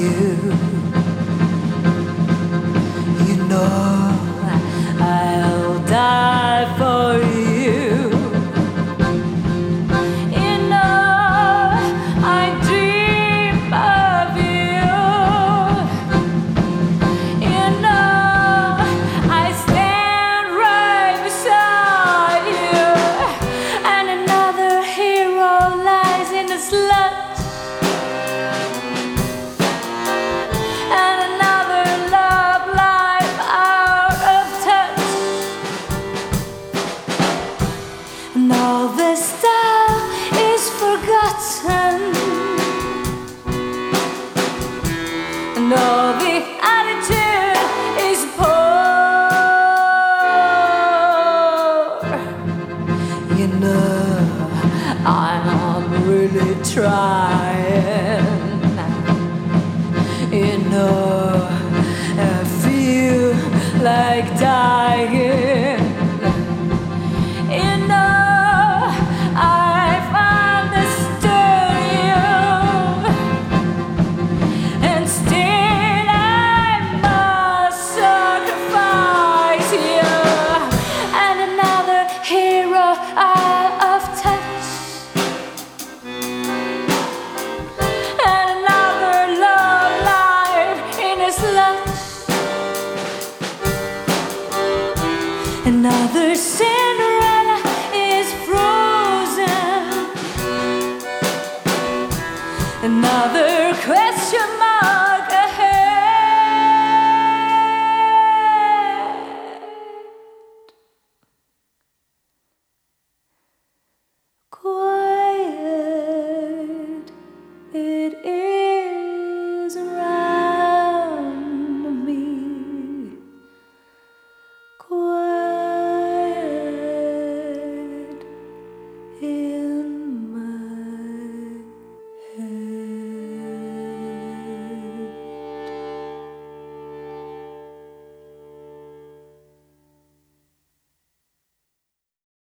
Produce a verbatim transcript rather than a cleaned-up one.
you. You know I'll die for you. You know I dream of you. You know I stand right beside you. And another hero lies in the sludge. And all the style is forgotten, and all the attitude is poor. You know I'm really trying. You know I feel like dying. You know another sin.